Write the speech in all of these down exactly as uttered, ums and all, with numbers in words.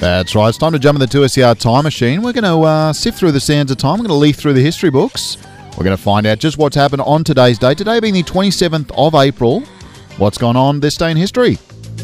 That's right. It's time to jump in the two S E R time machine. We're going to uh, sift through the sands of time. We're going to leaf through the history books. We're going to find out just what's happened on today's date. Today being the twenty-seventh of April. What's gone on this day in history?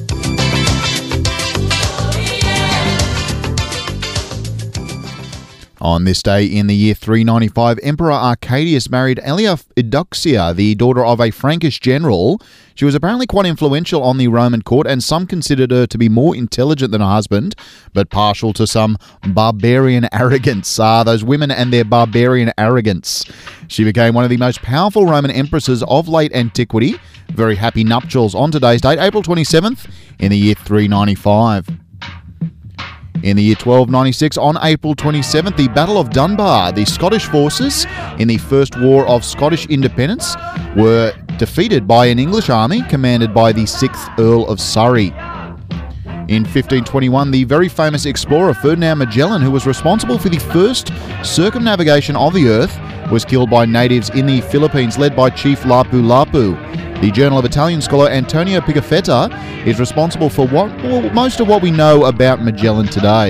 On this day in the year three ninety-five, Emperor Arcadius married Aelia Eudoxia, the daughter of a Frankish general. She was apparently quite influential on the Roman court, and some considered her to be more intelligent than her husband, but partial to some barbarian arrogance. Ah, those women and their barbarian arrogance. She became one of the most powerful Roman empresses of late antiquity. Very happy nuptials on today's date, April twenty-seventh, in the year three ninety-five. In the year twelve ninety-six, on April twenty-seventh, the Battle of Dunbar, the Scottish forces in the First War of Scottish Independence were defeated by an English army commanded by the sixth Earl of Surrey. In fifteen twenty-one, the very famous explorer Ferdinand Magellan, who was responsible for the first circumnavigation of the Earth, was killed by natives in the Philippines led by Chief Lapu Lapu. The Journal of Italian scholar Antonio Pigafetta is responsible for what, well, most of what we know about Magellan today.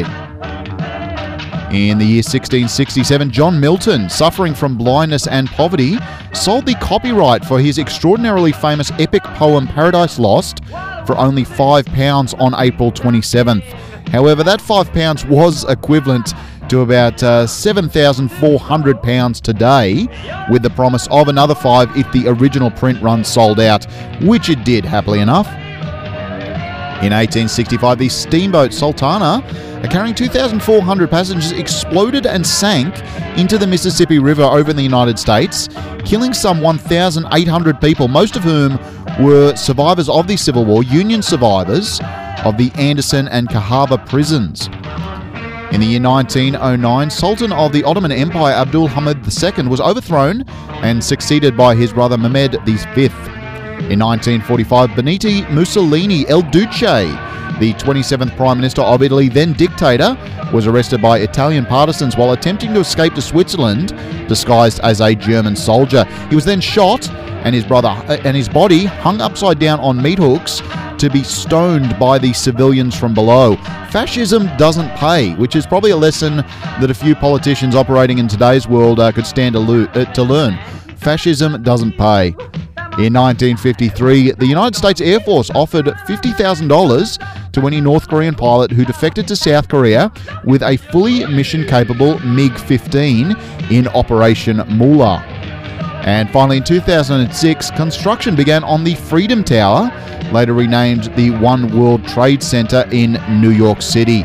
In the year sixteen sixty-seven, John Milton, suffering from blindness and poverty, sold the copyright for his extraordinarily famous epic poem Paradise Lost for only five pounds on April twenty-seventh. However, that five pounds was equivalent to about uh, seven thousand four hundred pounds today, with the promise of another five if the original print run sold out, which it did, happily enough. In eighteen sixty-five, the steamboat Sultana, carrying two thousand four hundred passengers, exploded and sank into the Mississippi River over in the United States, killing some one thousand eight hundred people, most of whom were survivors of the Civil War, Union survivors of the Anderson and Cahaba prisons. In the year nineteen oh nine, Sultan of the Ottoman Empire Abdul Hamid the Second was overthrown and succeeded by his brother Mehmed the Fifth. In nineteen forty-five, Benito Mussolini El Duce, the twenty-seventh Prime Minister of Italy, then dictator, was arrested by Italian partisans while attempting to escape to Switzerland, disguised as a German soldier. He was then shot, and his brother and his body hung upside down on meat hooks to be stoned by the civilians from below. Fascism doesn't pay, which is probably a lesson that a few politicians operating in today's world uh, could stand to, lo- uh, to learn. Fascism doesn't pay. In nineteen fifty-three, the United States Air Force offered fifty thousand dollars to any North Korean pilot who defected to South Korea with a fully mission-capable MiG fifteen in Operation Moolah. And finally, in two thousand six, construction began on the Freedom Tower, later renamed the One World Trade Center in New York City.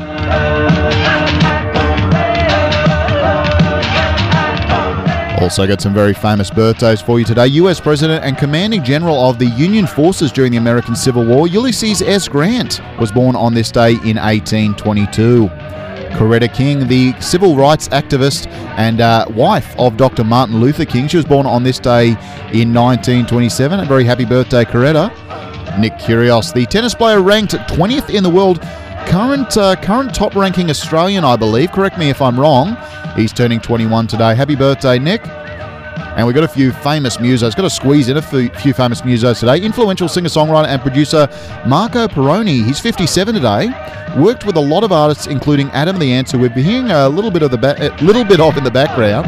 Also got some very famous birthdays for you today. U S President and Commanding General of the Union Forces during the American Civil War, Ulysses S. Grant, was born on this day in eighteen twenty-two. Coretta King, the civil rights activist and uh, wife of Doctor Martin Luther King. She was born on this day in nineteen twenty-seven. A very happy birthday, Coretta. Nick Kyrgios, the tennis player ranked twentieth in the world, current uh, current top-ranking Australian, I believe. Correct me if I'm wrong. He's turning twenty-one today. Happy birthday, Nick. And we've got a few famous musos. Got to squeeze in a few, few famous musos today. Influential singer-songwriter and producer Marco Peroni. He's fifty-seven today. Worked with a lot of artists, including Adam the Ants, who we've been hearing a little bit of the ba- a little bit of in the background.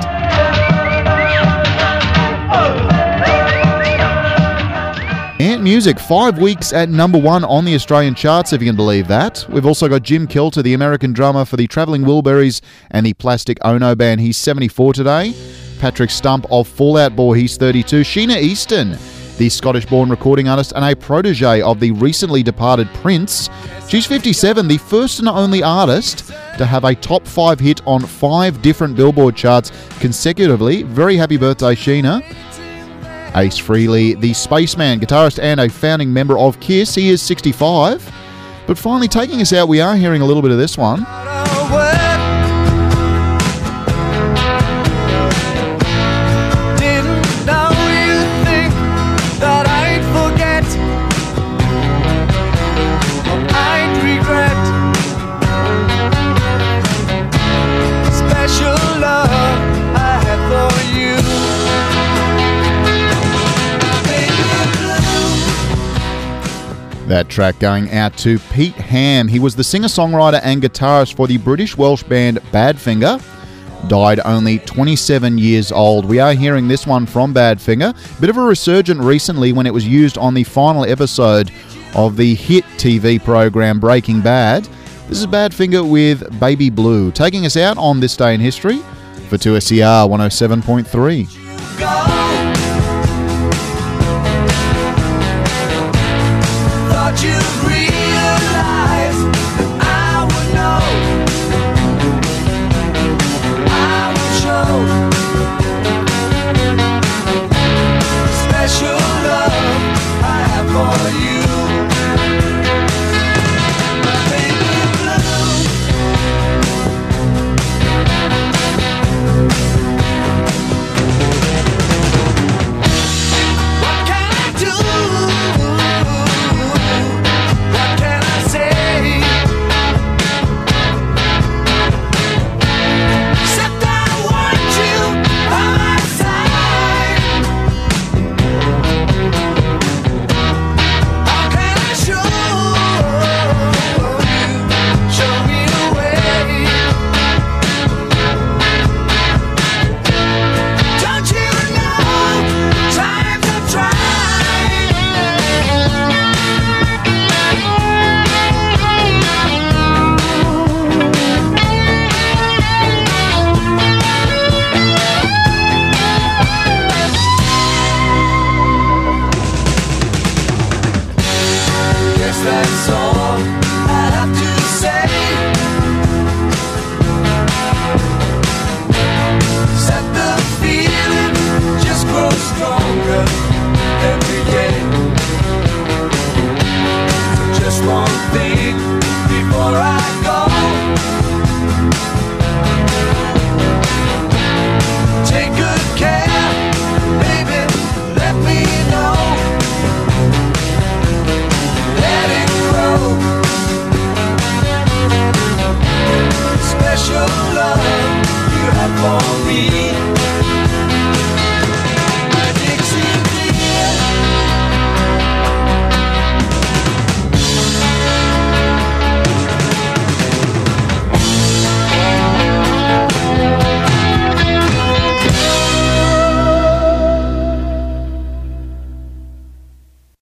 Ant Music, five weeks at number one on the Australian charts, if you can believe that. We've also got Jim Kelter, the American drummer for the Travelling Wilburys and the Plastic Ono Band. He's seventy-four today. Patrick Stump of Fall Out Boy, he's thirty-two. Sheena Easton, the Scottish-born recording artist and a protege of the recently departed Prince. She's fifty-seven, the first and only artist to have a top five hit on five different Billboard charts consecutively. Very happy birthday, Sheena. Ace Frehley, the Spaceman, guitarist and a founding member of Kiss. He is sixty-five. But finally, taking us out, we are hearing a little bit of this one. That track going out to Pete Ham. He was the singer-songwriter and guitarist for the British Welsh band Badfinger. Died only twenty-seven years old. We are hearing this one from Badfinger. Bit of a resurgent recently when it was used on the final episode of the hit T V program Breaking Bad. This is Badfinger with Baby Blue, taking us out on this day in history for two S E R one oh seven point three. Go!